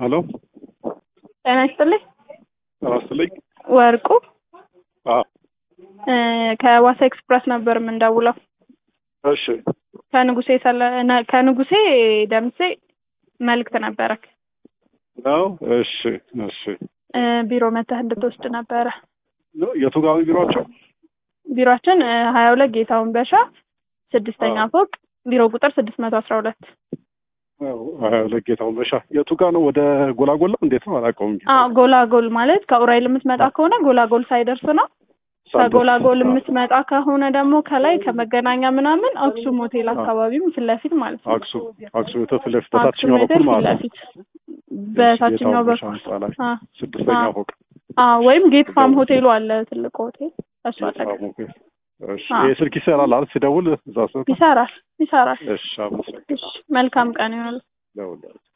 ሄሎ ጤና ይስጥልኝ። አስተልኝ ወርቁ አ ከዋሳ ኤክስፕረስ ነበር የምንደውለው። እሺ ከንጉሴ ደምሴ መልእክት ነበረክ ነው። እሺ እሺ ቢሮ መተህ እንድትወስድ ነበረ። ነው የቱ ጋር ቢሮአቸው? ቢሮአችን 22 ጌታውን በሻ 6ኛ ፎቅ ቢሮ ቁጥር 612። ለጌታውን በሻ የቱ ጋር ነው? ወደ ጎላጎል እንዴት ነው አላውቀውም። ጎላጎል ማለት ከኡራኤል የምትመጣ ከሆነ ጎላጎል ሳይደርስ ነው። ከጎላጎል የምትመጣ ከሆነ ደግሞ ከላይ ከመገናኛ ምናምን አክሱም ሆቴል አካባቢም ፊት ለፊት ማለት ነው። አክሱም ሆቴል ፊት ለፊት በታችኛው በኩል ማለት ነው። በታችኛው በኩል 6ኛ ፎቅ ወይም ጌት ፋም ሆቴሉ አለ፣ ትልቁ ሆቴል እሱ አጠገብ። እሺ የስልክ ይሰራል አይደል? ሲደውል እዛ ሰው ይሰራል። እሺ አመሰግናለሁ። መልካም ቀን ይሁንልህ።